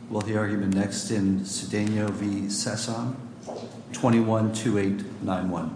We'll hear argument next in Cedeno v. Sasson, 21-2891.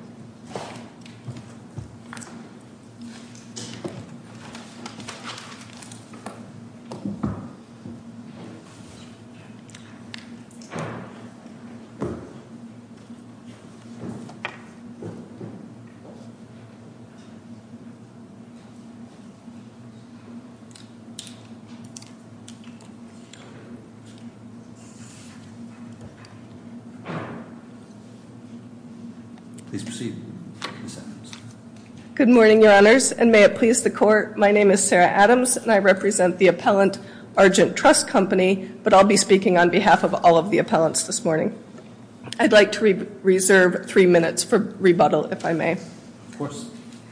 Please proceed, Ms. Adams. Good morning, Your Honors, and may it please the Court. My name is Sarah Adams, and I represent the appellant Argent Trust Company, but I'll be speaking on behalf of all of the appellants this morning. I'd like to reserve 3 minutes for rebuttal, if I may. Of course.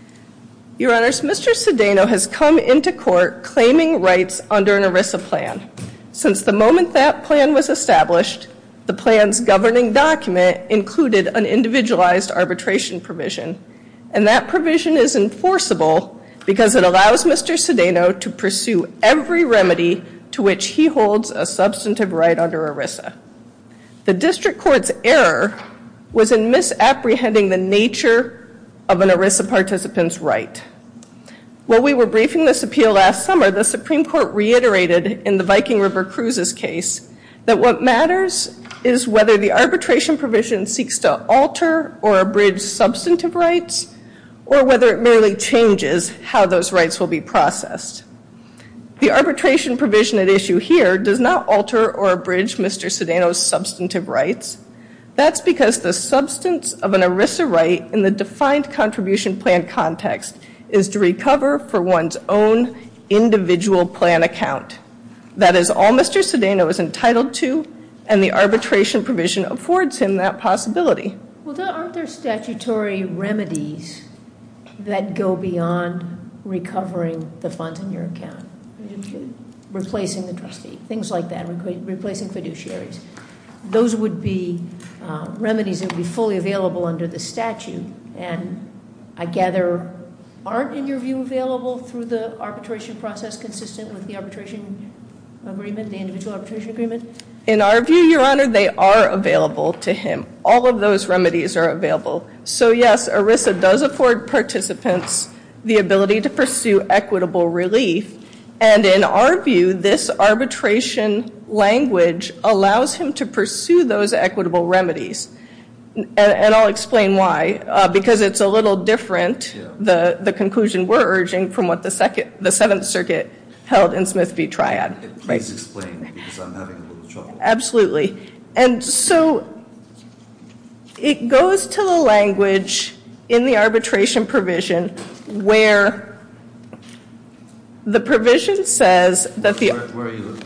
Your Honors, Mr. Cedeno has come into court claiming rights under an ERISA plan. Since the moment that plan was established, the plan's governing document included an individualized arbitration provision, and that provision is enforceable because it allows Mr. Cedeno to pursue every remedy to which he holds a substantive right under ERISA. The district court's error was in misapprehending the nature of an ERISA participant's right. While we were briefing this appeal last summer, the Supreme Court reiterated in the Viking River Cruises case that what matters is whether the arbitration provision seeks to alter or abridge substantive rights, or whether it merely changes how those rights will be processed. The arbitration provision at issue here does not alter or abridge Mr. Cedeno's substantive rights. That's because the substance of an ERISA right in the defined contribution plan context is to recover for one's own individual plan account. That is all Mr. Cedeno is entitled to, and the arbitration provision affords him that possibility. Well, aren't there statutory remedies that go beyond recovering the funds in your account? Replacing the trustee, things like that, replacing fiduciaries. Those would be remedies that would be fully available under the statute, and I gather aren't, in your view, available through the arbitration process consistent with the arbitration agreement, the individual arbitration agreement? In our view, Your Honor, they are available to him. All of those remedies are available. So yes, ERISA does afford participants the ability to pursue equitable relief, and in our view, this arbitration language allows him to pursue those equitable remedies. And I'll explain why, because it's a little different, the conclusion we're urging, from what the Seventh Circuit held in Smith v. Triad. Please explain, because I'm having a little trouble. Absolutely. And so it goes to the language in the arbitration provision where the provision says that the... Where are you?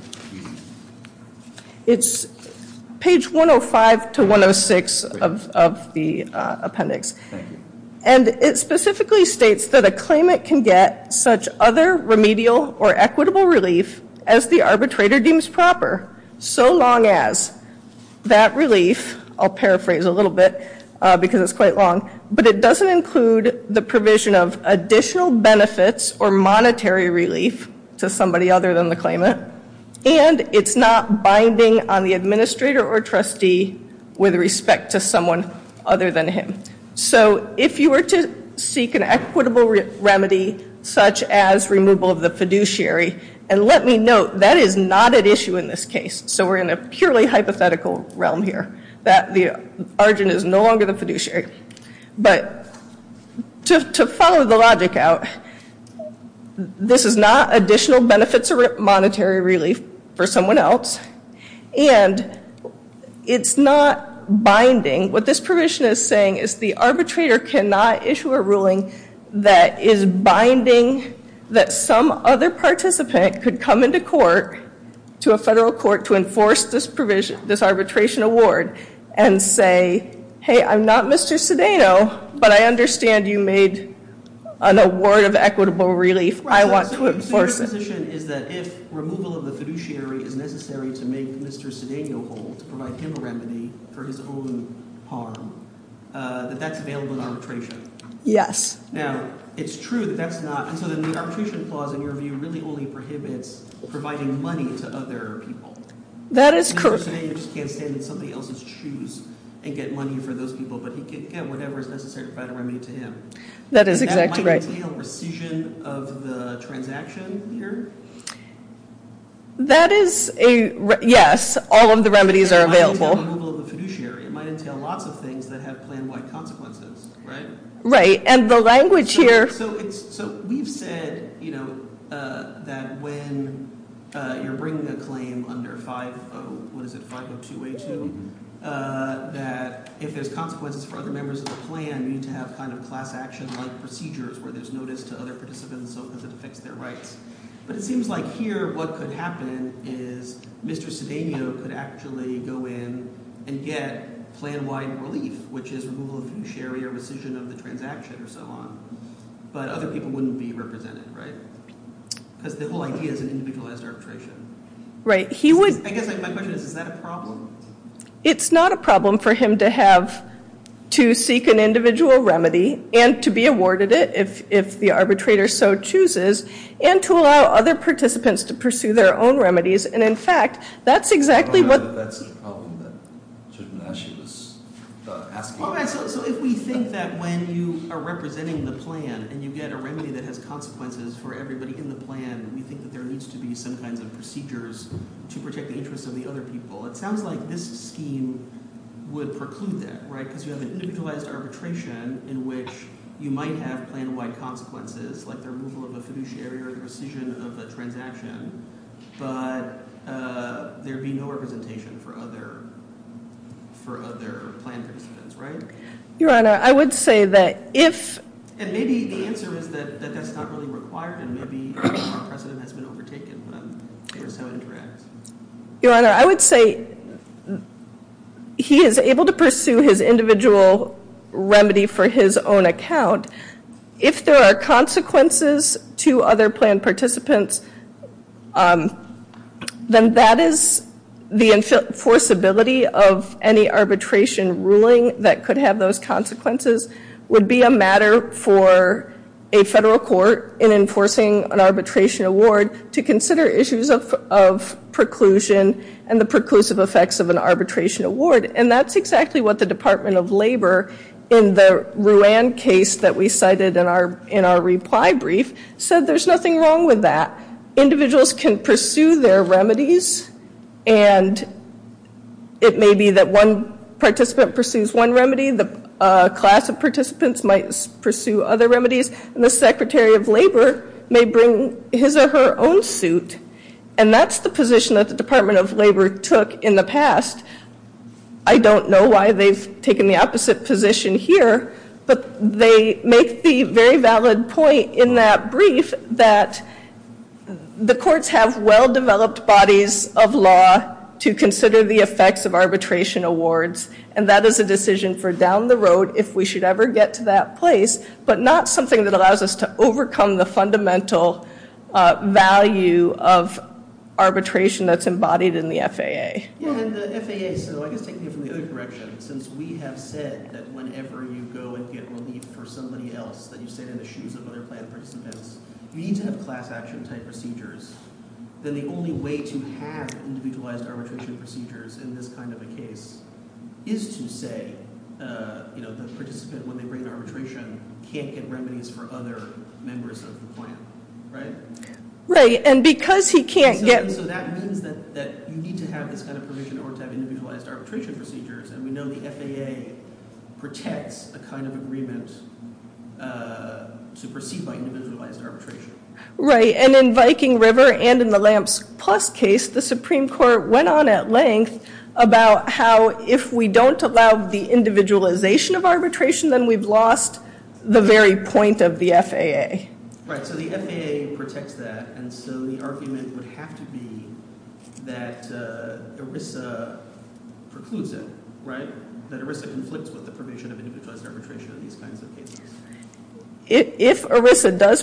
It's page 105 to 106 of the appendix. Thank you. And it specifically states that a claimant can get such other remedial or equitable relief as the arbitrator deems proper, so long as that relief, I'll paraphrase a little bit because it's quite long, but it doesn't include the provision of additional benefits or monetary relief to somebody other than the claimant, and it's not binding on the administrator or trustee with respect to someone other than him. So if you were to seek an equitable remedy such as removal of the fiduciary, and let me note, that is not at issue in this case. So we're in a purely hypothetical realm here, that the Argent is no longer the fiduciary. But to follow the logic out, this is not additional benefits or monetary relief for someone else, and it's not binding. What this provision is saying is the arbitrator cannot issue a ruling that is binding, that some other participant could come into court, to a federal court, to enforce this provision, this arbitration award, and say, hey, I'm not Mr. Cedeno, but I understand you made an award of equitable relief. Right, I want to enforce it. So your position is that if removal of the fiduciary is necessary to make Mr. Cedeno whole, to provide him a remedy for his own harm, that that's available in arbitration? Yes. Now, it's true that that's not, and so then the arbitration clause, in your view, really only prohibits providing money to other people. That is correct. Mr. Cedeno just can't stand in somebody else's shoes and get money for those people, but he can get whatever is necessary to provide a remedy to him. That is exactly right. That might entail rescission of the transaction here? That is yes, all of the remedies are available. It might entail removal of the fiduciary. It might entail lots of things that have plan-wide consequences, right? Right, and the language here... So we've said, that when you're bringing a claim under 502A2, that if there's consequences for other members of the plan, you need to have kind of class action-like procedures where there's notice to other participants so because it affects their rights. But it seems like here what could happen is Mr. Cedeno could actually go in and get plan-wide relief, which is removal of fiduciary or rescission of the transaction or so on. But other people wouldn't be represented, right? Because the whole idea is an individualized arbitration. Right. I guess my question is that a problem? It's not a problem for him to seek an individual remedy and to be awarded it if the arbitrator so chooses, and to allow other participants to pursue their own remedies. And in fact, that's exactly that's the problem that Judge Menashe was asking. All right, so if we think that when you are representing the plan and you get a remedy that has consequences for everybody in the plan, we think that there needs to be some kinds of procedures to protect the interests of the other people. It sounds like this scheme would preclude that, right? Because you have an individualized arbitration in which you might have plan-wide consequences, like the removal of a fiduciary or the rescission of a transaction, but there'd be no representation for other plan participants, right? Your Honor, I would say that if... And maybe the answer is that that's not really required, and maybe our precedent has been overtaken, but I'm curious how it interacts. Your Honor, I would say he is able to pursue his individual remedy for his own account. If there are consequences to other plan participants, then that is the enforceability of any arbitration ruling that could have those consequences would be a matter for a federal court in enforcing an arbitration award to consider issues of preclusion and the preclusive effects of an arbitration award. And that's exactly what the Department of Labor in the Ruan case that we cited in our reply brief said there's nothing wrong with that. Individuals can pursue their remedies, and it may be that one participant pursues one remedy, the class of participants might pursue other remedies, and the Secretary of Labor may bring his or her own suit. And that's the position that the Department of Labor took in the past. I don't know why they've taken the opposite position here, but they make the very valid point in that brief that the courts have well-developed bodies of law to consider the effects of arbitration awards, and that is a decision for down the road if we should ever get to that place, but not something that allows us to overcome the fundamental value of arbitration that's embodied in the FAA. Yeah, and the FAA, so I guess taking it from the other direction, since we have said that whenever you go and get relief for somebody else, that you stand in the shoes of other plan participants, you need to have class action type procedures, then the only way to have individualized arbitration procedures in this kind of a case is to say, the participant, when they bring an arbitration, can't get remedies for other members of the plan, right? Right, and because he can't And so that means that you need to have this kind of provision in order to have individualized arbitration procedures, and we know the FAA protects a kind of agreement to proceed by individualized arbitration. Right, and in Viking River and in the Lamps Plus case, the Supreme Court went on at length about how if we don't allow the individualization of arbitration, then we've lost the very point of the FAA. Right, so the FAA protects that, and so the argument would have to be that ERISA precludes it, right? That ERISA conflicts with the provision of individualized arbitration in these kinds of cases. If ERISA does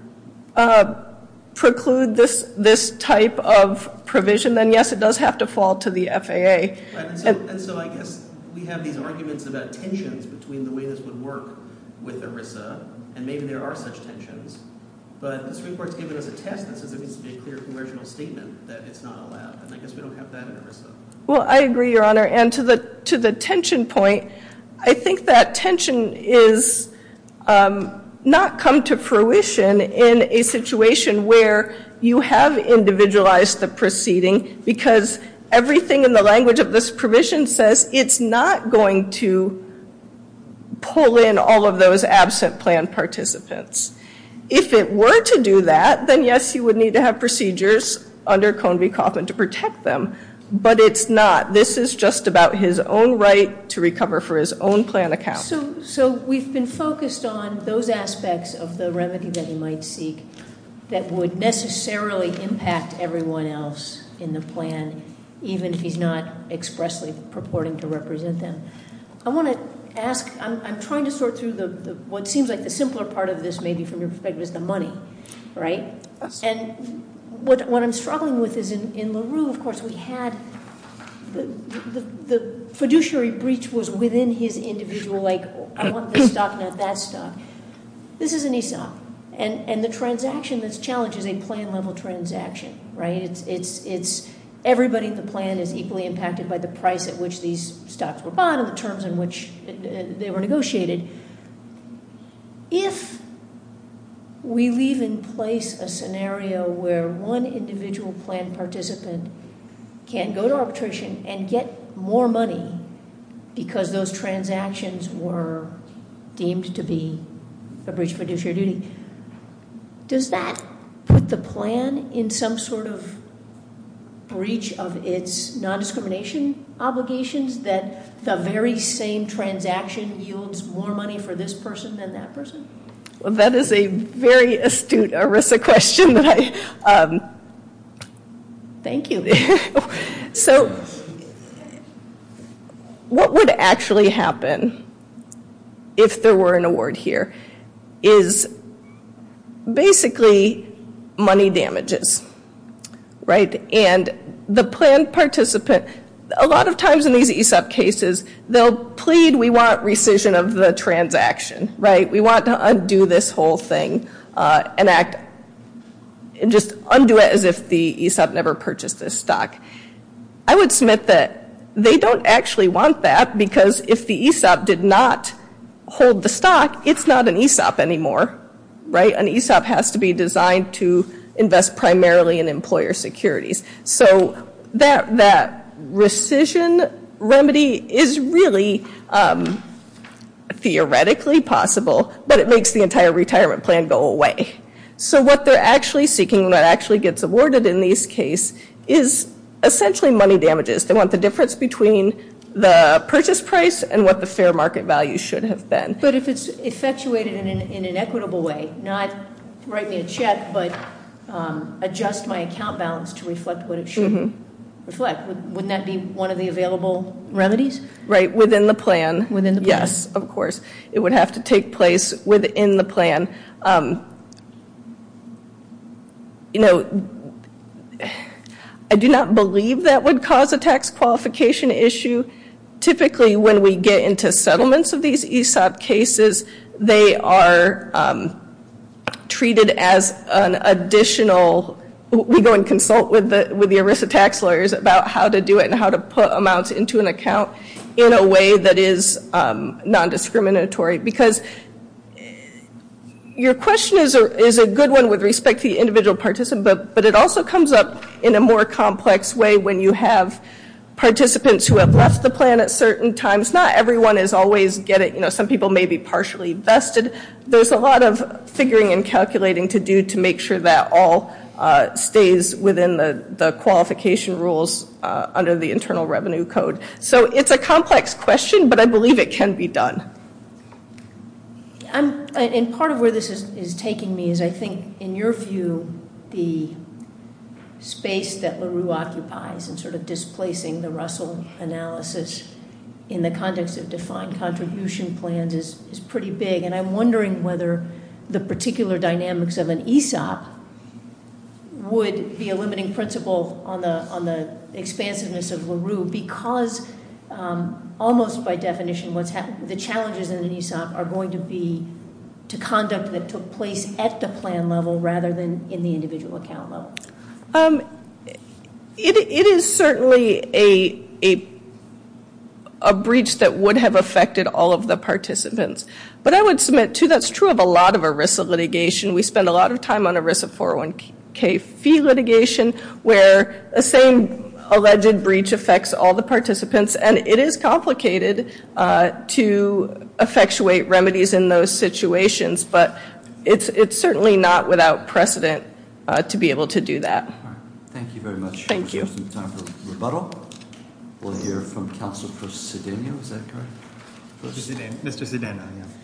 preclude this type of provision, then yes, it does have to fall to the FAA. Right, and so I guess we have these arguments about tensions between the way this would work with ERISA, and maybe there are such tensions, But the Supreme Court's given us a test that says there needs to be a clear congressional statement that it's not allowed, and I guess we don't have that in ERISA. Well, I agree, Your Honor, and to the tension point, I think that tension is not come to fruition in a situation where you have individualized the proceeding, because everything in the language of this provision says it's not going to pull in all of those absent plan participants. If it were to do that, then yes, you would need to have procedures under Cone v. Kaufman to protect them. But it's not. This is just about his own right to recover for his own plan account. So we've been focused on those aspects of the remedy that he might seek that would necessarily impact everyone else in the plan, even if he's not expressly purporting to represent them. I want to ask, I'm trying to sort through what seems like the simpler part of this, maybe from your perspective, is the money, right? Yes. And what I'm struggling with is in LaRue, of course, we had the fiduciary breach was within his individual, like, I want this stock, not that stock. This is an ESOP. And the transaction that's challenged is a plan-level transaction, right? It's everybody in the plan is equally impacted by the price at which these stocks were bought and the terms in which they were negotiated. If we leave in place a scenario where one individual plan participant can go to arbitration and get more money because those transactions were deemed to be a breach of fiduciary duty, does that put the plan in some sort of breach of its non-discrimination obligations, that the very same transaction yields more money for this person than that person? Well, that is a very astute ERISA question that I... Thank you. So what would actually happen if there were an award here is basically money damages, right? And the plan participant, a lot of times in these ESOP cases, they'll plead, we want rescission of the transaction, right? We want to undo this whole thing and just undo it as if the ESOP never purchased this stock. I would submit that they don't actually want that, because if the ESOP did not hold the stock, it's not an ESOP anymore, right? An ESOP has to be designed to invest primarily in employer securities. So that rescission remedy is really theoretically possible, but it makes the entire retirement plan go away. So what they're actually seeking, what actually gets awarded in these cases, is essentially money damages. They want the difference between the purchase price and what the fair market value should have been. But if it's effectuated in an equitable way, not write me a check, but adjust my account balance to reflect what it should reflect, wouldn't that be one of the available remedies? Right, within the plan. Within the plan. Yes, of course. It would have to take place within the plan. I do not believe that would cause a tax qualification issue. Typically, when we get into settlements of these ESOP cases, they are treated as an additional. We go and consult with the ERISA tax lawyers about how to do it and how to put amounts into an account in a way that is non-discriminatory. Because your question is a good one with respect to the individual participant, but it also comes up in a more complex way when you have participants who have left the plan at certain times. Not everyone is always getting, some people may be partially vested. There's a lot of figuring and calculating to do to make sure that all stays within the qualification rules under the Internal Revenue Code. So it's a complex question, but I believe it can be done. And part of where this is taking me is, I think, in your view, the space that LaRue occupies and sort of displacing the Russell analysis in the context of defined contribution plans is pretty big. And I'm wondering whether the particular dynamics of an ESOP would be a limiting principle on the expansiveness of LaRue, because almost by definition, the challenges in an ESOP are going to be to conduct that took place at the plan level rather than in the individual account level? It is certainly a breach that would have affected all of the participants. But I would submit, too, that's true of a lot of ERISA litigation. We spend a lot of time on ERISA 401k fee litigation where the same alleged breach affects all the participants, and it is complicated to effectuate remedies in those situations, but it's certainly not without precedent to be able to do that. All right. Thank you very much. Thank you. Some time for rebuttal. We'll hear from Counsel for Cedeno. Is that correct? Mr. Cedeno,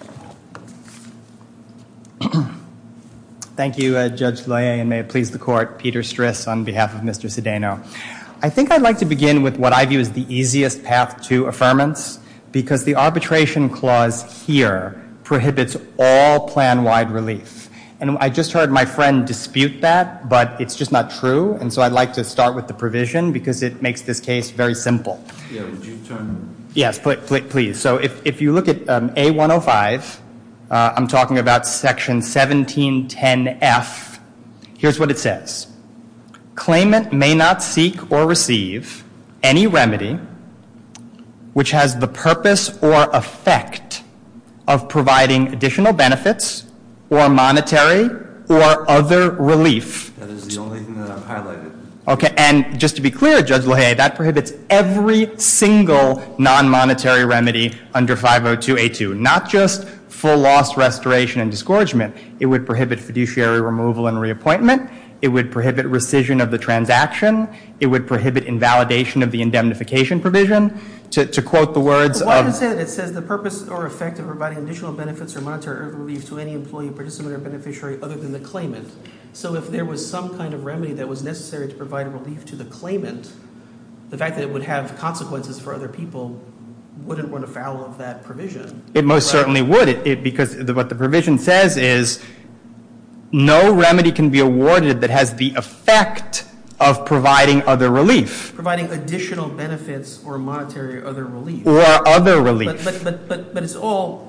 yeah. Thank you, Judge Loyer, and may it please the Court, Peter Striss on behalf of Mr. Cedeno. I think I'd like to begin with what I view as the easiest path to affirmance, because the arbitration clause here prohibits all plan-wide relief. And I just heard my friend dispute that, but it's just not true, and so I'd like to start with the provision because it makes this case very simple. Yeah, would you turn? Yes, please. So if you look at A105, I'm talking about Section 1710F. Here's what it says. Claimant may not seek or receive any remedy which has the purpose or effect of providing additional benefits or monetary or other relief. That is the only thing that I've highlighted. Okay, and just to be clear, Judge Loyer, that prohibits every single non-monetary remedy under 502A2, not just full loss restoration and disgorgement. It would prohibit fiduciary removal and reappointment. It would prohibit rescission of the transaction. It would prohibit invalidation of the indemnification provision. To quote the words Why of... does it says the purpose or effect of providing additional benefits or monetary relief to any employee, participant, or beneficiary other than the claimant. So if there was some kind of remedy that was necessary to provide relief to the claimant, the fact that it would have consequences for other people wouldn't run afoul of that provision. It most certainly would, because what the provision says is no remedy can be awarded that has the effect of providing other relief. Providing additional benefits or monetary or other relief. Or other relief. But it's all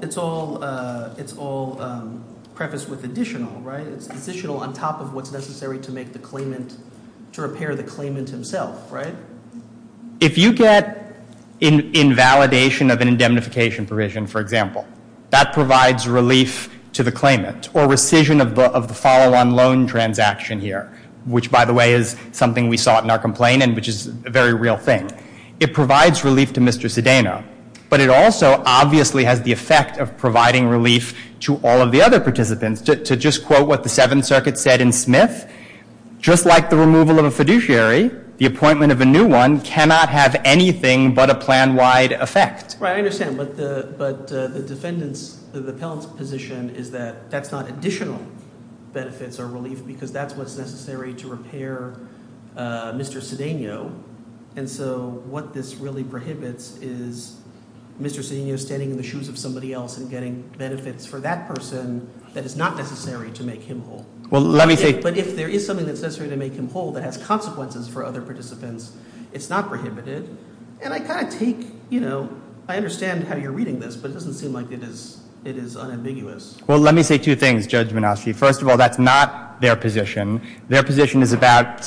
prefaced with additional, right? It's additional on top of what's necessary to make the claimant, to repair the claimant himself, right? If you get invalidation of an indemnification provision, for example, that provides relief to the claimant, or rescission of the follow-on loan transaction here, which, by the way, is something we sought in our complaint and which is a very real thing. It provides relief to Mr. Cedeno, but it also obviously has the effect of providing relief to all of the other participants. To just quote what the Seventh Circuit said in Smith, just like the removal of a fiduciary, the appointment of a new one cannot have anything but a plan-wide effect. Right, I understand, but the defendant's, the appellant's position is that that's not additional benefits or relief because that's what's necessary to repair Mr. Cedeno. And so what this really prohibits is Mr. Cedeno standing in the shoes of somebody else and getting benefits for that person that is not necessary to make him whole. Well, let me say... But if there is something that's necessary to make him whole that has consequences for other participants, it's not prohibited. And I kind of take, I understand how you're reading this, but it doesn't seem like it is unambiguous. Well, let me say two things, Judge Menasche. First of all, that's not their position. Their position is about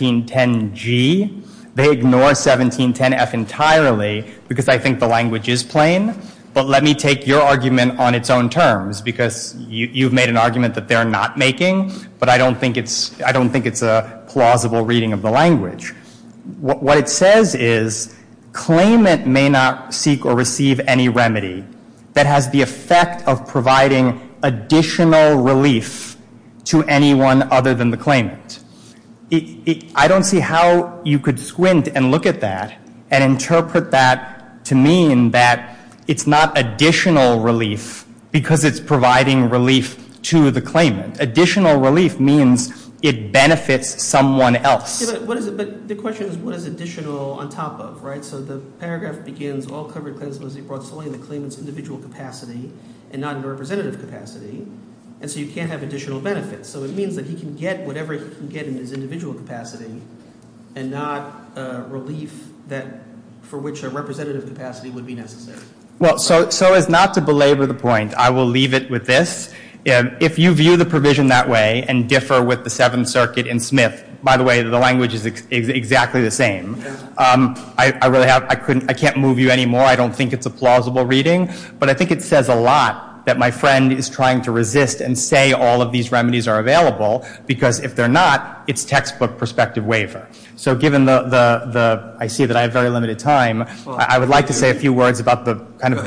1710G. They ignore 1710F entirely because I think the language is plain. But let me take your argument on its own terms because you've made an argument that they're not making, but I don't think it's a plausible reading of the language. What it says is claimant may not seek or receive any remedy that has the effect of providing additional relief to anyone other than the claimant. I don't see how you could squint and look at that and interpret that to mean that it's not additional relief because it's providing relief to the claimant. Additional relief means it benefits someone else. Yeah, but what is it? But the question is, what is additional on top of, right? So the paragraph begins, all covered claims must be brought solely in the claimant's individual capacity and not in a representative capacity. And so you can't have additional benefits. So it means that he can get whatever he can get in his individual capacity and not relief for which a representative capacity would be necessary. Well, so as not to belabor the point, I will leave it with this. If you view the provision that way and differ with the Seventh Circuit in Smith, by the way, the language is exactly the same. I can't move you anymore. I don't think it's a plausible reading, but I think it says a lot that my friend is trying to resist and say all of these remedies are available, because if they're not, it's textbook prospective waiver. So given I see that I have very limited time, I would like to say a few words about the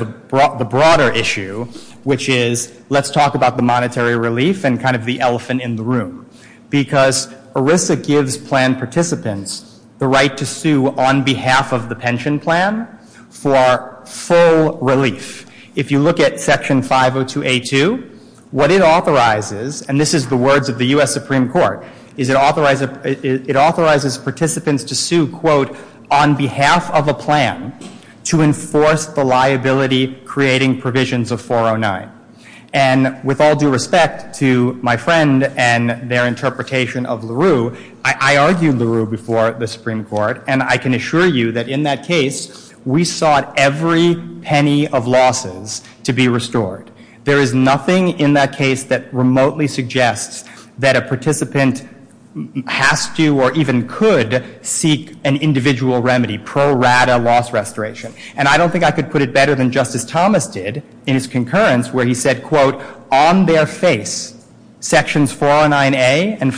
broader issue, which is, let's talk about the monetary relief and kind of the elephant in the room. Because ERISA gives plan participants the right to sue on behalf of the pension plan for full relief. If you look at Section 502A2, what it authorizes, and this is the words of the U.S. Supreme Court, is it authorizes participants to sue, quote, on behalf of a plan to enforce the liability creating provisions of 409. And with all due respect to my friend and their interpretation of LaRue, I argued LaRue before the Supreme Court, and I can assure you that in that case, we sought every penny of losses to be restored. There is nothing in that case that remotely suggests that a participant has to or even could seek an individual remedy, pro rata loss restoration. And I don't think I could put it better than Justice Thomas did in his concurrence, where he said, quote, on their face, Sections 409A and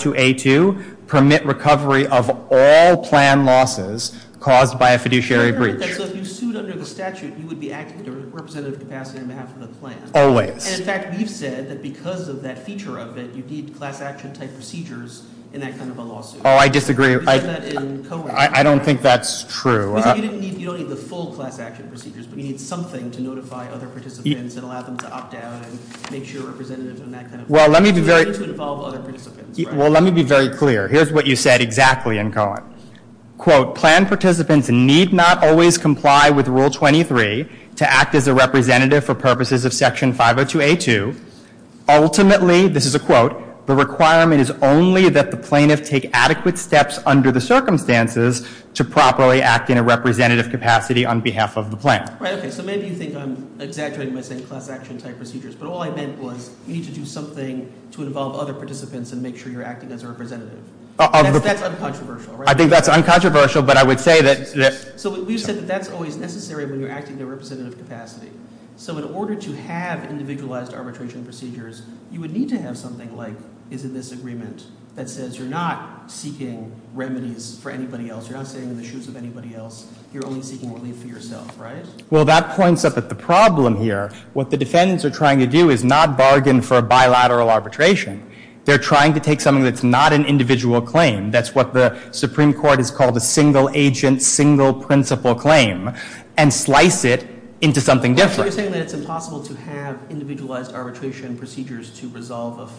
502A2 permit recovery of all plan losses caused by a fiduciary breach. So if you sued under the statute, you would be acting in a representative capacity on behalf of the plan. Always. And in fact, we've said that because of that feature of it, you need class action type procedures in that kind of a lawsuit. Oh, I disagree. We said that in Cohen. I don't think that's true. We said you don't need the full class action procedures, but you need something to notify other participants and allow them to opt out and make sure representatives in that kind of. Well, let me be so very. You need to involve other participants. Right? Well, let me be very clear. Here's what you said exactly in Cohen. Quote, plan participants need not always comply with Rule 23 to act as a representative for purposes of Section 502A2. Ultimately, this is a quote, the requirement is only that the plaintiff take adequate steps under the circumstances to properly act in a representative capacity on behalf of the plan. Right, okay, so maybe you think I'm exaggerating by saying class action type procedures, but all I meant was you need to do something to involve other participants and make sure you're acting as a representative. That's uncontroversial, right? I think that's uncontroversial, but I would say that So we've said that that's always necessary when you're acting in a representative capacity. So in order to have individualized arbitration procedures, you would need to have something like is in this agreement that says you're not seeking remedies for anybody else. You're not standing in the shoes of anybody else. You're only seeking relief for yourself, right? Well, that points up at the problem here. What the defendants are trying to do is not bargain for a bilateral arbitration. They're trying to take something that's not an individual claim. That's what the Supreme Court has called a single agent, single principal claim, and slice it into something different. So you're saying that it's impossible to have individualized arbitration procedures to resolve a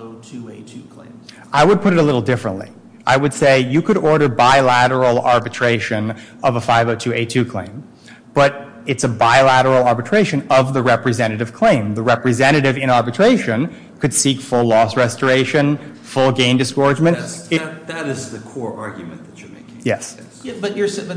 502A2 claim? I would put it a little differently. I would say you could order bilateral arbitration of a 502A2 claim, but it's a bilateral arbitration of the representative claim. The representative in arbitration could seek full loss restoration, full gain disgorgement. That is the core argument that you're making. Yes. Yeah, but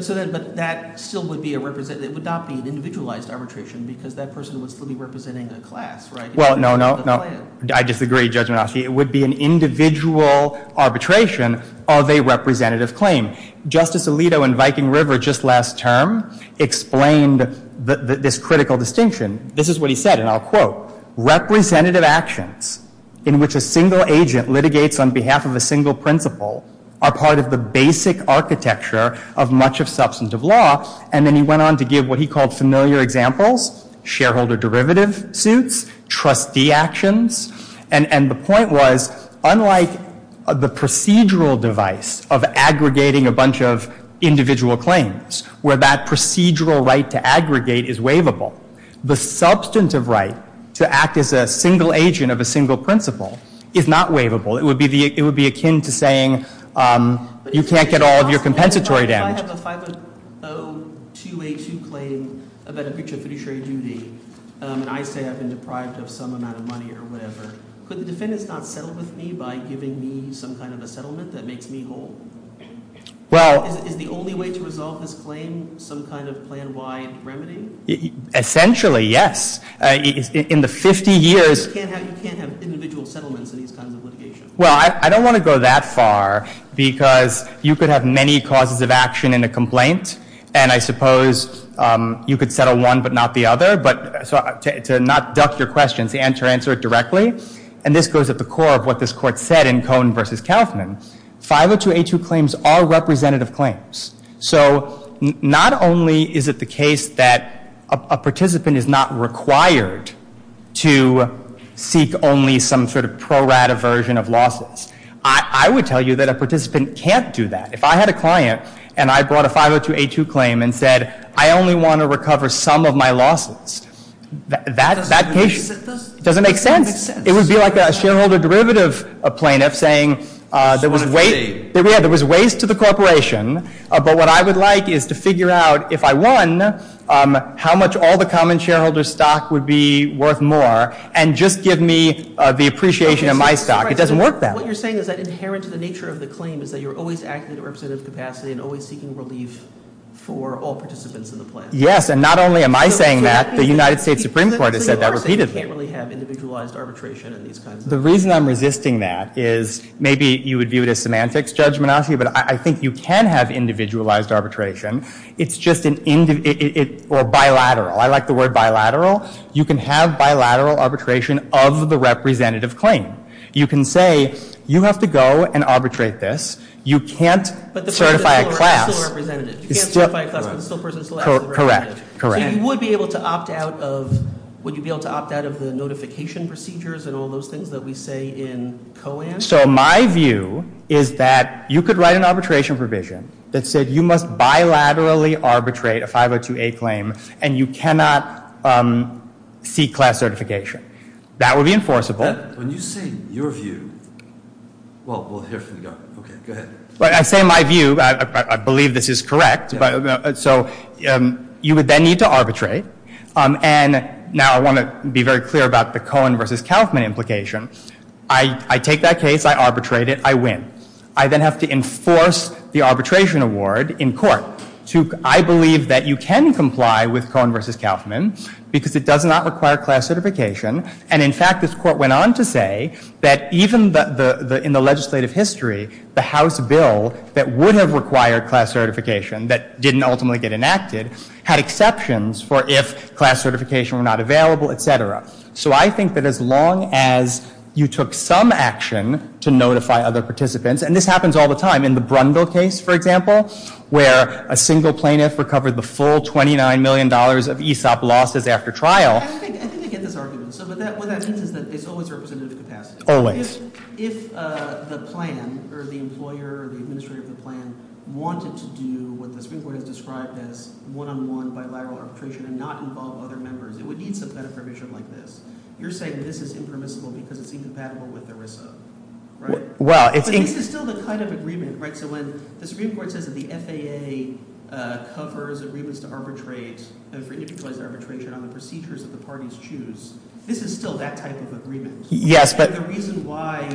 that still would be it would not be an individualized arbitration because that person would still be representing a class, right? Well, no. I disagree, Judge Minoski. It would be an individual arbitration of a representative claim. Justice Alito in Viking River just last term explained this critical distinction. This is what he said, and I'll quote, representative actions in which a single agent litigates on behalf of a single principal are part of the basic architecture of much of substantive law. And then he went on to give what he called familiar examples, shareholder derivative suits, trustee actions. And the point was, unlike the procedural device of aggregating a bunch of individual claims, where that procedural right to aggregate is waivable, the substantive right to act as a single agent of a single principal is not waivable. It would be akin to saying you can't get all of your compensatory damage. If I have a 502A2 claim about a breach of fiduciary duty, and I say I've been deprived of some amount of money or whatever, could the defendants not settle with me by giving me some kind of a settlement that makes me whole? Well, Is the only way to resolve this claim some kind of plan-wide remedy? Essentially, yes. In the 50 years... You can't have individual settlements in these kinds of litigation. Well, I don't want to go that far because you could have many causes of action in a complaint, and I suppose you could settle one but not the other. But so to not duck your question, to answer it directly, and this goes at the core of what this Court said in Cohen versus Kaufman, 502A2 claims are representative claims. So not only is it the case that a participant is not required to seek only some sort of pro rata version of losses. I would tell you that a participant can't do that. If I had a client and I brought a 502A2 claim and said, I only want to recover some of my losses, that case doesn't make sense. It would be like a shareholder derivative plaintiff saying there was waste to the corporation, but what I would like is to figure out if I won, how much all the common shareholder stock would be worth more, and just give me the appreciation of my stock. Right, it doesn't work that way. What you're saying is that inherent to the nature of the claim is that you're always acting in a representative capacity and always seeking relief for all participants in the plan. Yes, and not only am I saying that, the United States Supreme Court has said that repeatedly. You can't really have individualized arbitration in these kinds of... The reason I'm resisting that is maybe you would view it as semantics, Judge Menashe, but I think you can have individualized arbitration. It's just or bilateral. I like the word bilateral. You can have bilateral arbitration of the representative claim. You can say, you have to go and arbitrate this. You can't certify a class. But the person is still a representative. You can't certify a class, but the person still acts as a representative. Correct. So you would be able to opt out of... Would you be able to opt out of the notification procedures and all those things that we say in Cohen? So my view is that you could write an arbitration provision that said you must bilaterally arbitrate a 502A claim and you cannot seek class certification. That would be enforceable. When you say your view, well, we'll hear from the government. Okay, go ahead. But I say my view. I believe this is correct. Yeah. But so you would then need to arbitrate. And now I want to be very clear about the Cohen versus Kaufman implication. I take that case, I arbitrate it, I win. I then have to enforce the arbitration award in court. I believe that you can comply with Cohen versus Kaufman because it does not require class certification. And in fact, this Court went on to say that even in the legislative history, the House bill that would have required class certification that didn't ultimately get enacted had exceptions for if class certification were not available, et cetera. So I think that as long as you took some action to notify other participants, and this happens all the time. In the Brundle case, for example, where a single plaintiff recovered the full $29 million of ESOP losses after trial. I think I get this argument. So, but what that means is that it's always representative capacity. Always. If the plan, or the employer, or the administrator of the plan, wanted to do what the Supreme Court has described as one-on-one bilateral arbitration and not involve other members, it would need some kind of provision like this. You're saying this is impermissible because it's incompatible with ERISA, right? Well, but this is still the kind of agreement, right? So when the Supreme Court says that the FAA covers agreements to arbitrate, for individualized arbitration on the procedures that the parties choose, this is still that type of agreement. Yes, but... And the reason why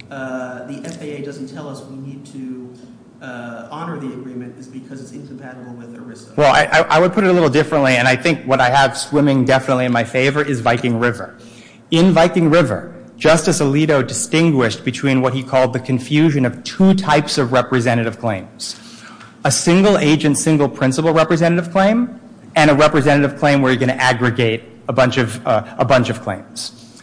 the FAA doesn't tell us we need to honor the agreement is because it's incompatible with ERISA. Well, I would put it a little differently, and I think what I have swimming definitely in my favor is Viking River. In Viking River, Justice Alito distinguished between what he called the confusion of two types of representative claims. A single agent, single principal representative claim, and a representative claim where you're going to aggregate a bunch of claims.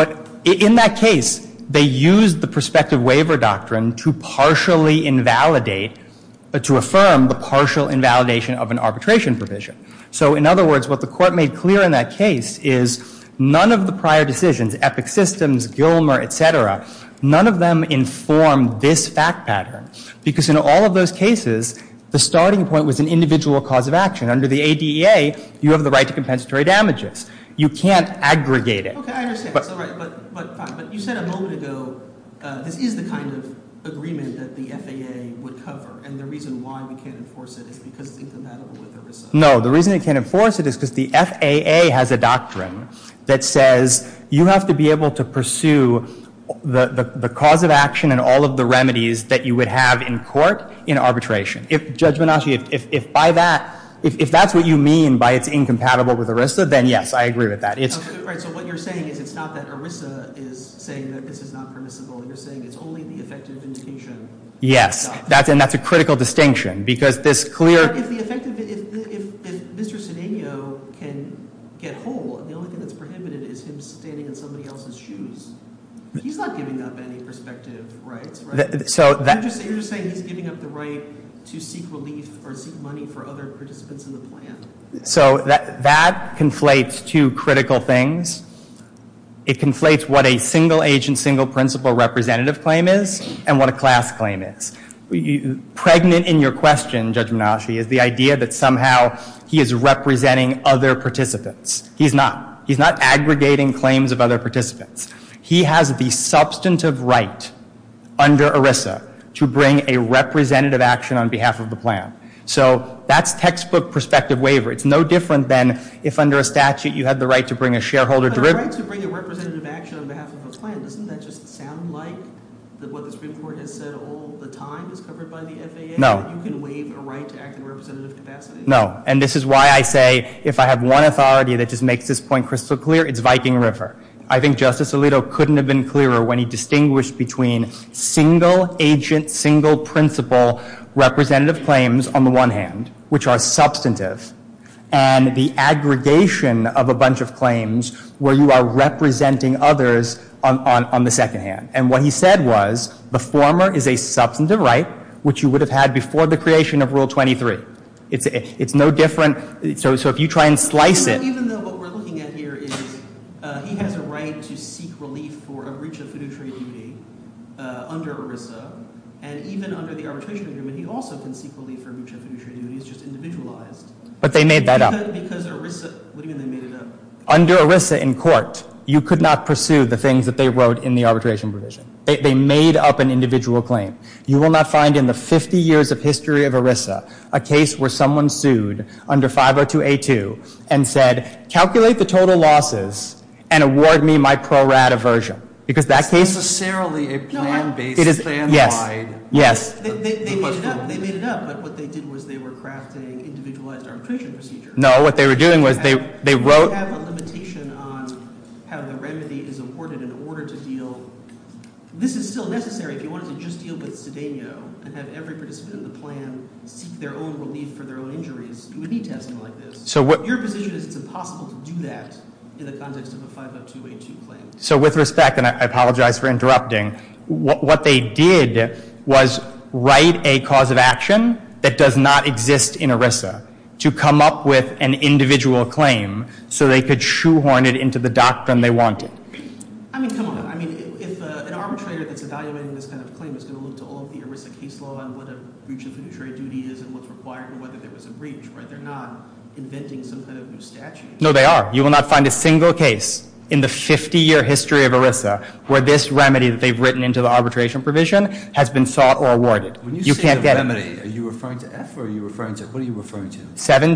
In that case, they used the prospective waiver doctrine to partially invalidate, to affirm the partial invalidation of an arbitration provision. So in other words, what the Court made clear in that case is none of the prior decisions, Epic Systems, Gilmer, et cetera, none of them inform this fact pattern. Because in all of those cases, the starting point was an individual cause of action. Under the ADEA, you have the right to compensatory damages. You can't aggregate it. Okay, I understand. But fine. But you said a moment ago, this is the kind of agreement that the FAA would cover, and the reason why we can't enforce it is because it's incompatible with ERISA. No, the reason it can't enforce it is because the FAA has a doctrine that says you have to be able to pursue the cause of action and all of the remedies that you would have in court in arbitration. If, Judge Menashe, if by that, if that's what you mean by it's incompatible with ERISA, then yes, I agree with that. Right, so what you're saying is it's not that ERISA is saying that this is not permissible. You're saying it's only the effective vindication. Yes, that's a critical distinction because this clear. But if Mr. Cedeno can get whole, and the only thing that's prohibited is him standing in somebody else's shoes, he's not giving up any prospective rights, right? You're just saying he's giving up the right to seek relief or seek money for other participants in the plan. So that conflates two critical things. It conflates what a single agent, single principal representative claim is and what a class claim is. Pregnant in your question, Judge Menashe, is the idea that somehow he is representing other participants. He's not. He's not aggregating claims of other participants. He has the substantive right under ERISA to bring a representative action on behalf of the plan. So that's textbook prospective waiver. It's no different than if under a statute you had the right to bring a shareholder derivative. But the right to bring a representative action on behalf of a plan, doesn't that just sound like what the Supreme Court has said all the time is covered by the FAA? No. That you can waive a right to act in a representative capacity? No. And this is why I say if I have one authority that just makes this point crystal clear, it's Viking River. I think Justice Alito couldn't have been clearer when he distinguished between single agent, single principal representative claims on the one hand, which are substantive, and the aggregation of a bunch of claims where you are representing others on the second hand. And what he said was the former is a substantive right, which you would have had before the creation of Rule 23. It's no different. So if you try and slice it. Even though what we're looking at here is he has a right to seek relief for a breach of fiduciary duty under ERISA, and even under the arbitration agreement, he also can seek relief for a breach of fiduciary duty. It's just individualized. But they made that up. Because ERISA, what do you mean they made it up? Under ERISA in court, you could not pursue the things that they wrote in the arbitration provision. They made up an individual claim. You will not find in the 50 years of history of ERISA a case where someone sued under 502A2 and said, calculate the total losses and award me my pro rata version. Because that case necessarily a plan-based, plan-wide. Yes. They made it up. They made it up, but what they did was they were crafting individualized arbitration procedure. No, what they were doing was they wrote. They have a limitation on how the remedy is awarded in order to deal. This is still necessary if you wanted to just deal with Cedeno and have every participant in the plan seek their own relief for their own injuries. You would need to have something like this. So what your position is it's impossible to do that in the context of a 502A2 claim. So with respect, and I apologize for interrupting, what they did was write a cause of action that does not exist in ERISA to come up with an individual claim so they could shoehorn it into the doctrine they wanted. I mean, come on. I mean, if an arbitrator that's evaluating this kind of claim is going to look to all of the ERISA case law and what a breach of fiduciary duty is and what's required and whether there was a breach, right? They're not inventing some kind of new statute. No, they are. You will not find a single case in the 50-year history of ERISA where this remedy that they've written into the arbitration provision has been sought or awarded. When you say can't get remedy, are you referring to F or are you referring to, what are you referring to?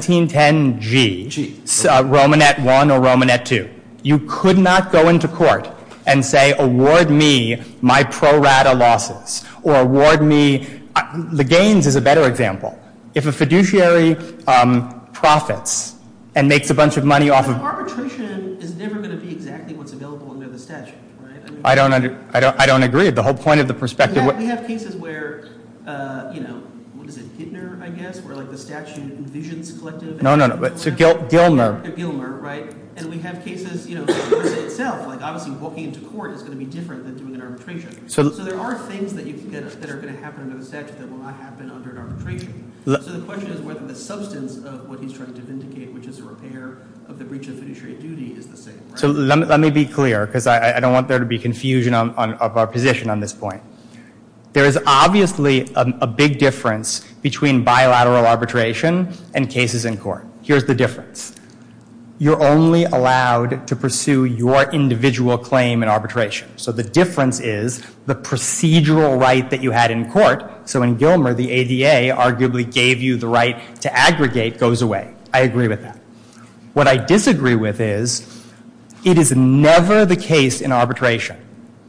1710G, G. Romanet 1 or Romanet 2. You could not go into court and say, award me my pro rata losses or award me, the gains is a better example. If a fiduciary profits and makes a bunch of money off of arbitration is never going to be exactly what's available under the statute, right? I don't agree. The whole point of the perspective. We have cases where, what is it, Hittner, I guess, where like the statute envisions collective. No. But so Gilmer. Gilmer, right? And we have cases, ERISA itself, like obviously walking into court is going to be different than doing an arbitration. So there are things that you can get that are going to happen under the statute that will not happen under an arbitration. So the question is whether the substance of what he's trying to vindicate, which is a repair of the breach of fiduciary duty, is the same. Right? So let me be clear, because I don't want there to be confusion of our position on this point. There is obviously a big difference between bilateral arbitration and cases in court. Here's the difference. You're only allowed to pursue your individual claim in arbitration. So the difference is the procedural right that you had in court. So in Gilmer, the ADA arguably gave you the right to aggregate goes away. I agree with that. What I disagree with is it is never the case in arbitration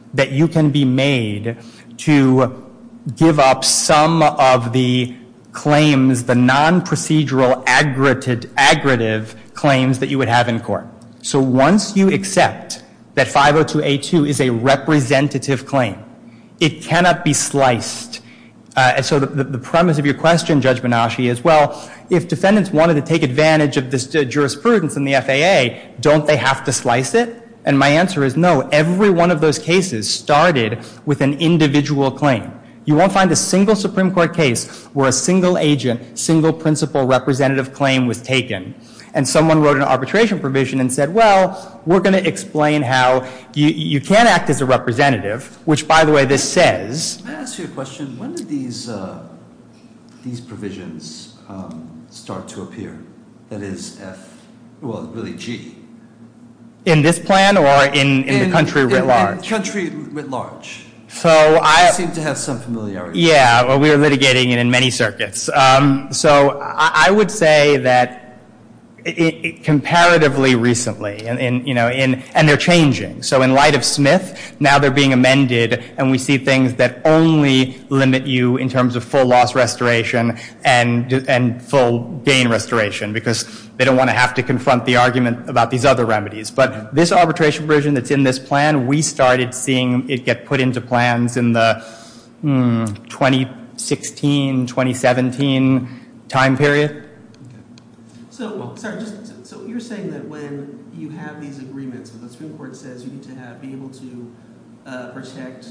that you can be made to give up some of the claims, the non-procedural aggregative claims that you would have in court. So once you accept that 502A2 is a representative claim, it cannot be sliced. And so the premise of your question, Judge Menashe, is, well, if defendants wanted to take advantage of this jurisprudence in the FAA, don't they have to slice it? And my answer is no. Every one of those cases started with an individual claim. You won't find a single Supreme Court case where a single agent, single principal representative claim was taken, and someone wrote an arbitration provision and said, well, we're going to explain how you can't act as a representative, which, by the way, this says. May I ask you a question? When did these provisions start to appear? That is really G. In this plan or in the country writ large? In country writ large. So I seem to have some familiarity. Yeah, well, we are litigating it in many circuits. So I would say that comparatively recently, and they're changing. So in light of Smith, now they're being amended, and we see things that only limit you in terms of full loss restoration and full gain restoration, because they don't want to have to confront the argument about these other remedies. But this arbitration provision that's in this plan, we started seeing it get put into plans in the 2016, 2017 time period. So, so you're saying that when you have these agreements, the Supreme Court says you need to be able to protect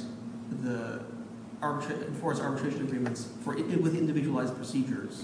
enforce arbitration agreements with individualized procedures.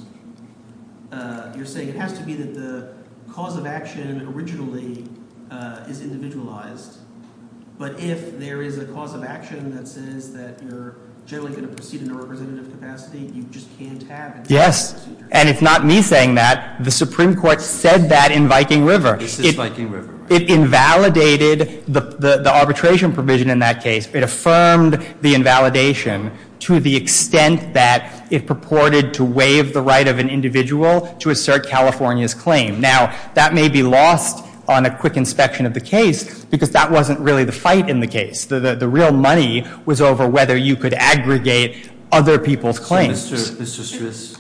You're saying it has to be that the cause of action originally is individualized, but if there is a cause of action that says that you're generally going to proceed in a representative capacity, you just can't have it. Yes, and it's not me saying that. The Supreme Court said that in Viking River. This is Viking River. Right? It invalidated the arbitration provision in that case. It affirmed the invalidation to the extent that it purported to waive the right of an individual to assert California's claim. Now, that may be lost on a quick inspection of the case, because that wasn't really the fight in the case. The real money was over whether you could aggregate other people's claims. So Mr. Stris,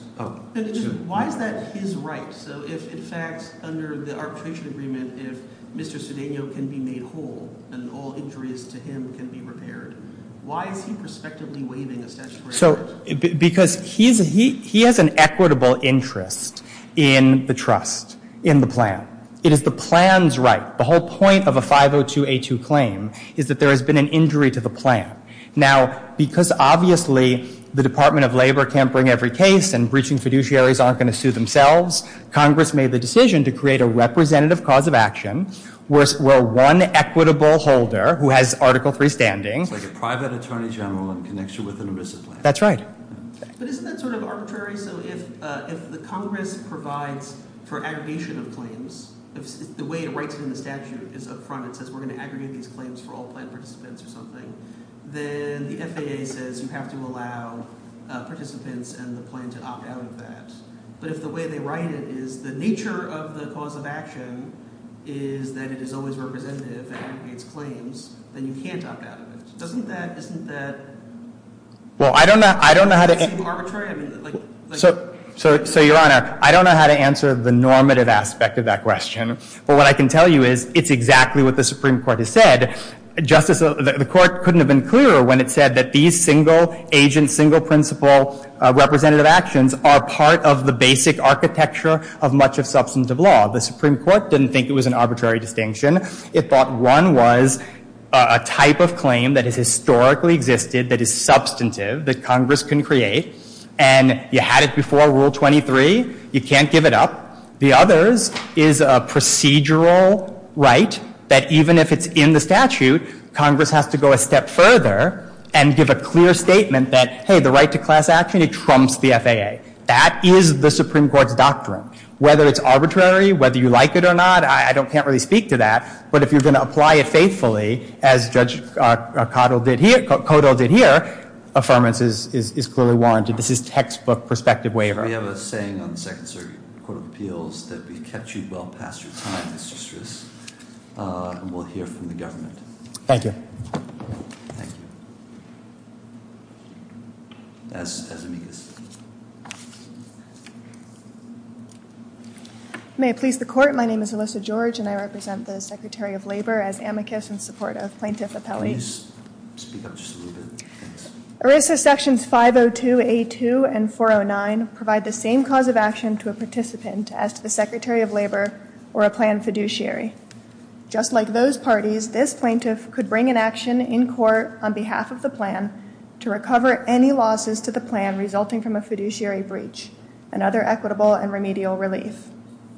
why is that his right? So if, in fact, under the arbitration agreement, if Mr. Cedeno can be made whole and all injuries to him can be repaired, why is he prospectively waiving a statutory right? So because he has an equitable interest in the trust, in the plan. It is the plan's right. The whole point of a 502A2 claim is that there has been an injury to the plan. Now, because obviously the Department of Labor can't bring every case and breaching fiduciaries aren't going to sue themselves, Congress made the decision to create a representative cause of action where one equitable holder who has Article III standing. It's like a private attorney general in connection with an ERISA plan. That's right. But isn't that sort of arbitrary? So if the Congress provides for aggregation of claims, if the way it writes it in the statute is up front, it says we're going to aggregate these claims for all plan participants or something, then the FAA says you have to allow participants and the plan to opt out of that. But if the way they write it is the nature of the cause of action is that it is always representative and aggregates claims, then you can't opt out of it. Isn't that? Well, I don't know how to. Seem arbitrary. I mean, So, Your Honor, I don't know how to answer the normative aspect of that question. But what I can tell you is it's exactly what the Supreme Court has said. Justice, the Court couldn't have been clearer when it said that these single agent, single principle representative actions are part of the basic architecture of much of substantive law. The Supreme Court didn't think it was an arbitrary distinction. It thought one was a type of claim that has historically existed, that is substantive, that Congress can create, and you had it before Rule 23, you can't give it up. The others is a procedural right that even if it's in the statute, Congress has to go a step further and give a clear statement that, hey, the right to class action, it trumps the FAA. That is the Supreme Court's doctrine. Whether it's arbitrary, whether you like it or not, I can't really speak to that. But if you're going to apply it faithfully, as Judge Codall did here, affirmance is clearly warranted. This is textbook prospective waiver. We have a saying on the Second Circuit Court of Appeals that we've kept you well past your time, Mr. Stris, and we'll hear from the government. Thank you. Thank you. as amicus. May it please the Court, my name is Alyssa George, and I represent the Secretary of Labor as amicus in support of plaintiff Can you appellees. speak up just a little bit? Thanks. ERISA Sections 502A2 and 409 provide the same cause of action to a participant as to the Secretary of Labor or a plan fiduciary. Just like those parties, this plaintiff could bring an action in court on behalf of the plan to recover any losses to the plan resulting from a fiduciary breach and other equitable and remedial relief.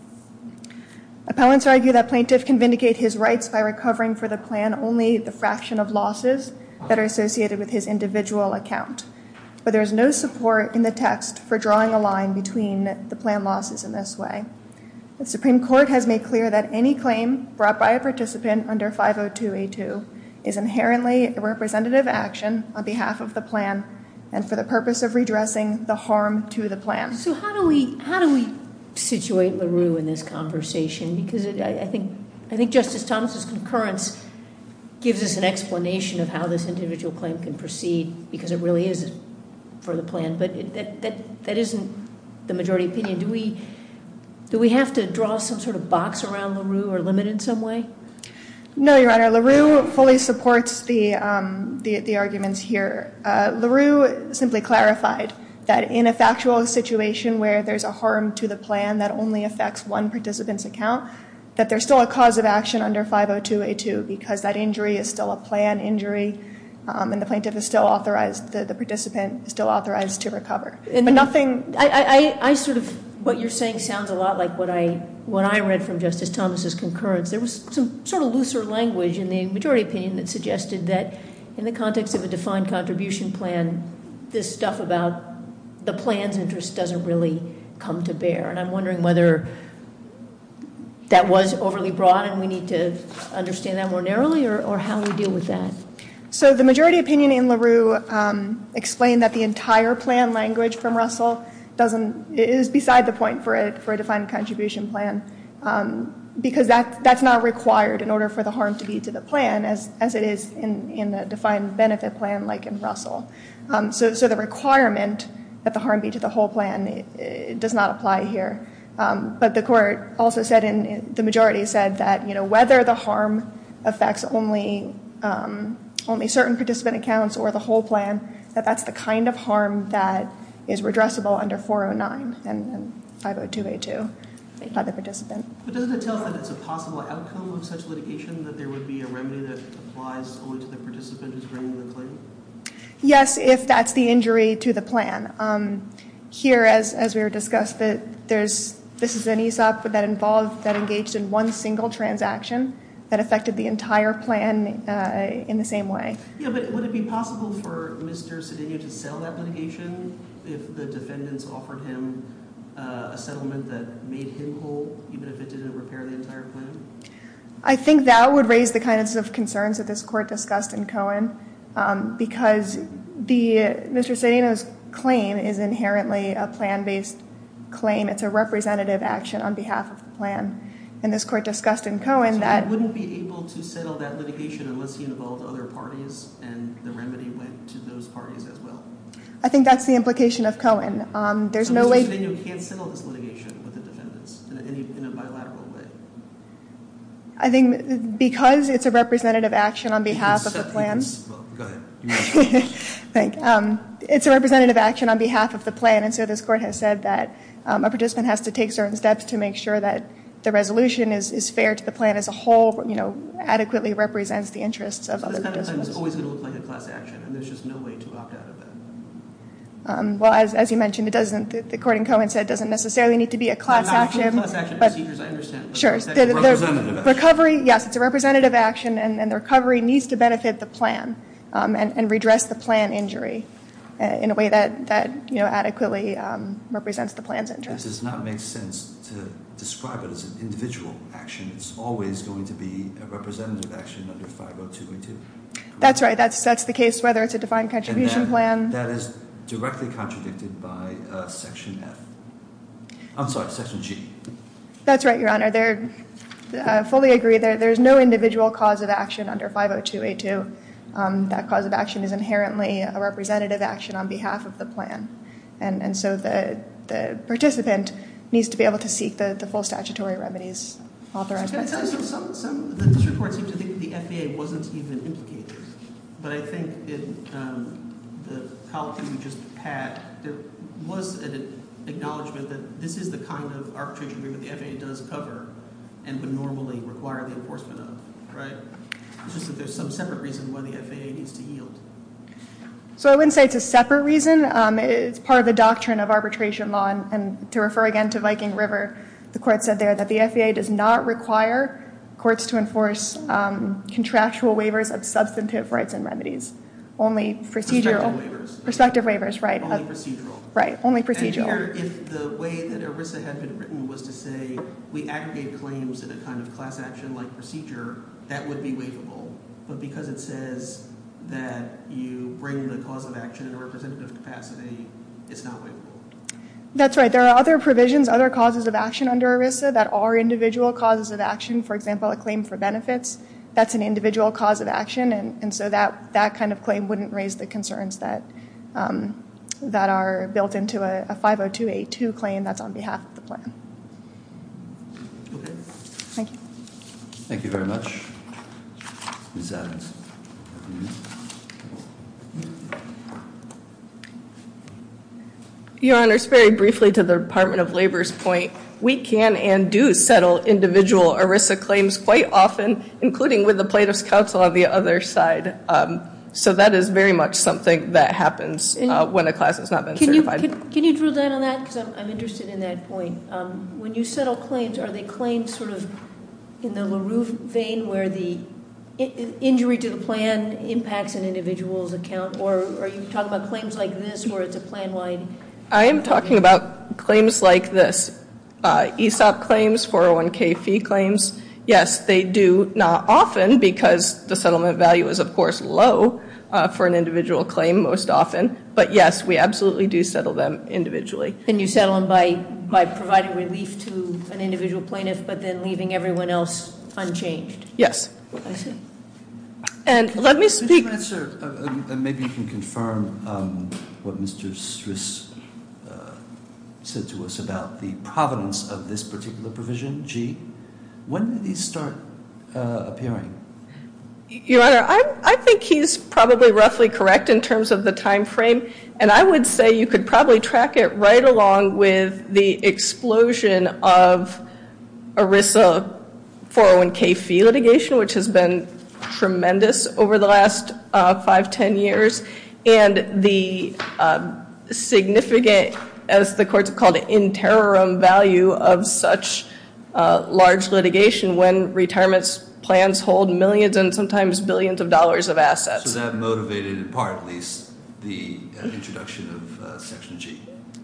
Appellants argue that plaintiff can vindicate his rights by recovering for the plan only the fraction of losses that are associated with his individual account. But there is no support in the text for drawing a line between the plan losses in this way. The Supreme Court has made clear that any claim brought by a participant under 502A2 is inherently a representative action on behalf of the plan and for the purpose of redressing the harm to the plan. So how do we situate LaRue in this conversation? Because I think Justice Thomas's concurrence gives us an explanation of how this individual claim can proceed, because it really is for the plan. But that isn't the majority opinion. Do we have to draw some sort of box around LaRue or limit in some way? No, Your Honor. LaRue fully supports the arguments here. LaRue simply clarified that in a factual situation where there's a harm to the plan that only affects one participant's account, that there's still a cause of action under 502A2 because that injury is still a plan injury, and the plaintiff is still authorized, the participant is still authorized to recover. But nothing... I sort of, what you're saying sounds a lot like what I read from Justice Thomas's concurrence. There was some sort of looser language in the majority opinion that suggested that in the context of a defined contribution plan, this stuff about the plan's interest doesn't really come to bear. And I'm wondering whether that was overly broad and we need to understand that more narrowly, or how we deal with that. So the majority opinion in LaRue explained that the entire plan language from Russell is beside the point for a defined contribution plan, because that's not required in order for the harm to be to the plan as it is in a defined benefit plan like in Russell. So the requirement that the harm be to the whole plan it does not apply here. But the court also said, the majority said that whether the harm affects only certain participant accounts or the whole plan, that's the kind of harm that is redressable under 409 and 502A2 by the participant. But doesn't it tell us that it's a possible outcome of such litigation, that there would be a remedy that applies only to the participant who's bringing the claim? Yes, if that's the injury to the plan. Here, as we were discussed, this is an ESOP that engaged in one single transaction that affected the entire plan in the same way. Yeah, but would it be possible for Mr. Cedeno to sell that litigation if the defendants offered him a settlement that made him whole, even if it didn't repair the entire plan? I think that would raise the kinds of concerns that this court discussed in Cohen, because Mr. Cedeno's claim is inherently a plan-based claim. It's a representative action on behalf of the plan. And this court discussed in Cohen that... So he wouldn't be able to settle that litigation unless he involved other parties and the remedy went to those parties as well? I think that's the implication of Cohen. There's no way... Mr. Cedeno can't settle this litigation with the defendants in a bilateral way? I think because it's a representative action on behalf of the plan... Go ahead. It's a representative action on behalf of the plan, and so this court has said that a participant has to take certain steps to make sure that the resolution is fair to the plan as a whole, adequately represents the interests of other participants. This kind of claim is always going to look like a class action, and there's just no way to opt out of that. Well, as you mentioned, it doesn't. The court in Cohen said it doesn't necessarily need to be a class action. Class action procedures, I understand. Sure. Representative recovery, yes, it's a representative action, and the recovery needs to benefit the plan and redress the plan injury in a way that adequately represents the plan's interests. It does not make sense to describe it as an individual action. It's always going to be a representative action under 502A2. That's right. That's the case whether it's a defined contribution plan. That is directly contradicted by Section F. I'm sorry, Section G. That's right, Your Honor. Fully agree. There's no individual cause of action under 502A2. that cause of action is inherently a representative action on behalf of the plan. And so the participant needs to be able to seek the full statutory remedies authorized by the statute. The district court seemed to think the FAA wasn't even implicated. But I think in the colloquy we just had, there was an acknowledgement that this is the kind of arbitration agreement the FAA does cover and would normally require the enforcement of, right? It's just that there's some separate reason why the FAA needs to yield. So I wouldn't say it's a separate reason. It's part of the doctrine of arbitration law. And to refer again to Viking River, the court said there that the FAA does not require courts to enforce contractual waivers of substantive rights and remedies. Only procedural. Prospective waivers, right. Only procedural. Right, only procedural. And here, if the way that ERISA had been written was to say we aggregate claims in a kind of class action-like procedure, that would be waivable. But because it says that you bring the cause of action in a representative capacity, it's not waivable. That's right. There are other provisions, other causes of action under ERISA that are individual causes of action. For example, a claim for benefits, that's an individual cause of action. And so that kind of claim wouldn't raise the concerns that are built into a 502A2 claim that's on behalf of the plan. Okay. Thank you. Thank you very much. Ms. Adams. Your Honors, very briefly to the Department of Labor's point, we can and do settle individual ERISA claims quite often, including with the plaintiff's counsel on the other side. So that is very much something that happens when a class has not been certified. Can you drill down on that? Because I'm interested in that point. When you settle claims, are they claims sort of in the LaRue vein where the injury to the plan impacts an individual's account? Or are you talking about claims like this where it's a plan-wide? I am talking about claims like this. ESOP claims, 401k fee claims. Yes, they do not often because the settlement value is, of course, low for an individual claim most often. But, yes, we absolutely do settle them individually. And you settle them by providing relief to an individual plaintiff but then leaving everyone else unchanged? Yes. I see. And let me speak. Mr. Manser, maybe you can confirm what Mr. Stris said to us about the provenance of this particular provision, G. When did these start appearing? Your Honor, I think he's probably roughly correct in terms of the time frame. And I would say you could probably track it right along with the explosion of ERISA 401k fee litigation, which has been tremendous over the last 5-10 years, and the significant, as the courts have called it, interim value of such large litigation when retirement plans hold millions and sometimes billions of dollars of assets. So that motivated, in part at least, the introduction of Section G.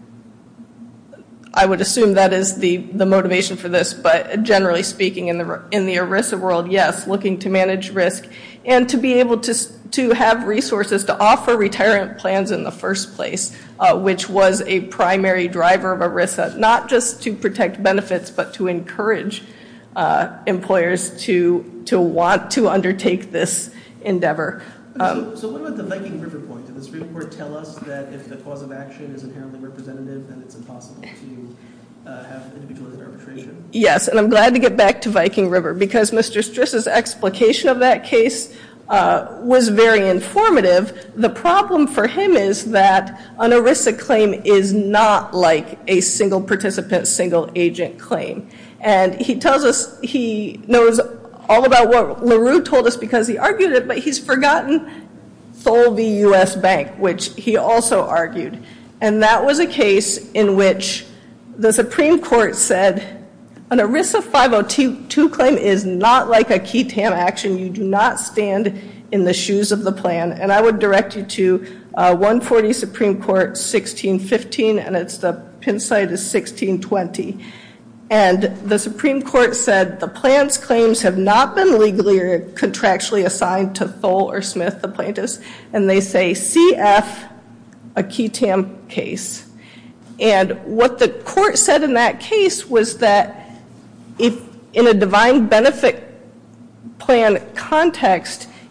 I would assume that is the motivation for this, but generally speaking, in the ERISA world, yes, looking to manage risk and to be able to have resources to offer retirement plans in the first place, which was a primary driver of ERISA, not just to protect benefits, but to encourage employers to want to undertake this endeavor. So what about the Viking River point? Did the Supreme Court tell us that if the cause of action is inherently representative, then it's impossible to have individualized arbitration? Yes, and I'm glad to get back to Viking River because Mr. Striss's explication of that case was very informative. The problem for him is that an ERISA claim is not like a single participant, single agent claim. And he tells us he knows all about what LaRue told us because he argued it, but he's forgotten Thole v. U.S. Bank, which he also argued. And that was a case in which the Supreme Court said an ERISA 502 claim is not like a key TAM action. You do not stand in the shoes of the plan. And I would direct you to 140 Supreme Court 1615, and it's the pin site is 1620. And the Supreme Court said the plan's claims have not been legally or contractually assigned to Thole or Smith, the plaintiffs, and they say CF, a key TAM case. And what the court said in that case was that if in a defined benefit plan context,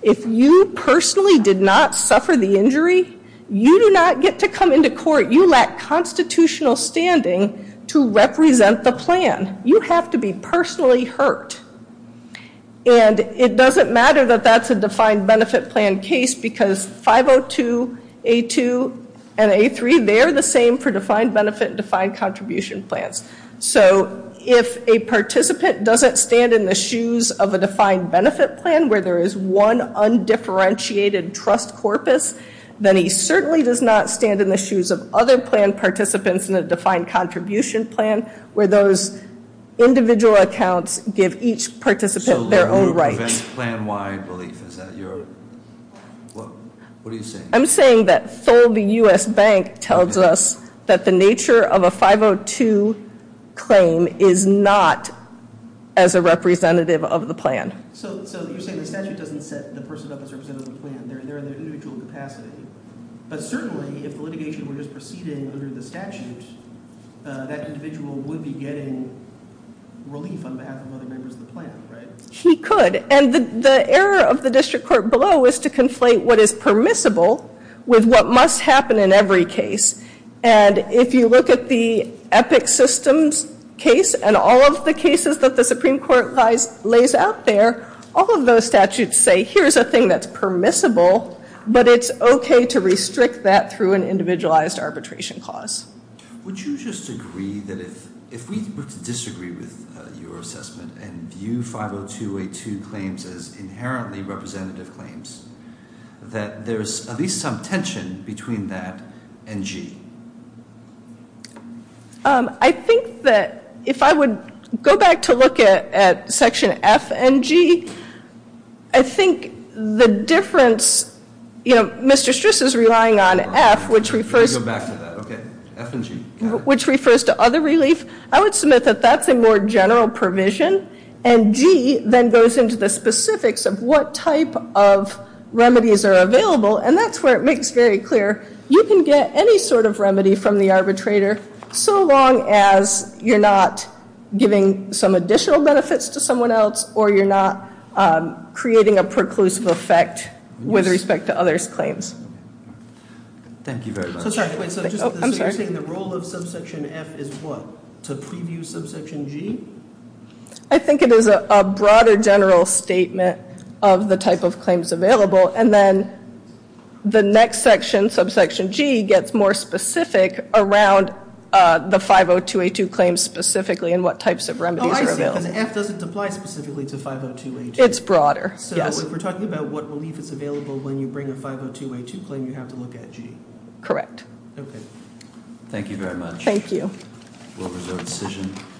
If you personally did not suffer the injury, you do not get to come into court. You lack constitutional standing to represent the plan. You have to be personally hurt. And it doesn't matter that that's a defined benefit plan case because 502A2 and A3, they're the same for defined benefit and defined contribution plans. So if a participant doesn't stand in the shoes of a defined benefit plan where there is one undifferentiated trust corpus, then he certainly does not stand in the shoes of other plan participants in a defined contribution plan where those individual accounts give each participant their own rights. So prevents plan-wide relief. Is that your, what are you saying? I'm saying that Thole v. U.S. Bank tells us that the nature of a 502 claim is not as a representative of the plan. So you're saying the statute doesn't set the person up as representative of the plan. They're in their individual capacity. But certainly, if the litigation were just proceeding under the statute, that individual would be getting relief on behalf of other members of the plan, right? He could. And the error of the district court below is to conflate what is permissible with what must happen in every case. And if you look at the Epic Systems case and all of the cases that the Supreme Court lays out there, all of those statutes say, here's a thing that's permissible, but it's okay to restrict that through an individualized arbitration clause. Would you just agree that if we were to disagree with your assessment and view 502A2 claims as inherently representative claims, that there's at least some tension between that and G? I think that if I would go back to look at Section F and G, I think the difference, Mr. Stris is relying on F, which refers... Go back to that, okay. F and G. Which refers to other relief. I would submit that that's a more general provision, and G then goes into the specifics of what type of remedies are available, and that's where it makes very clear you can get any sort of remedy from the arbitrator so long as you're not giving some additional benefits to someone else or you're not creating a preclusive effect with respect to others' claims. Thank you very much. So sorry, wait, so I'm you're sorry. saying the role of subsection F is what? To preview subsection G? I think it is a broader general statement of the type of claims available, and then the next section, subsection G, gets more specific around the 502A2 claims specifically and what types of remedies are available. Because F doesn't apply specifically to 502A2. It's broader, So yes. if we're talking about what relief is available when you bring a 502A2 claim, you have to look at G. Correct. Okay. Thank you very much. Thank you. We'll reserve decision.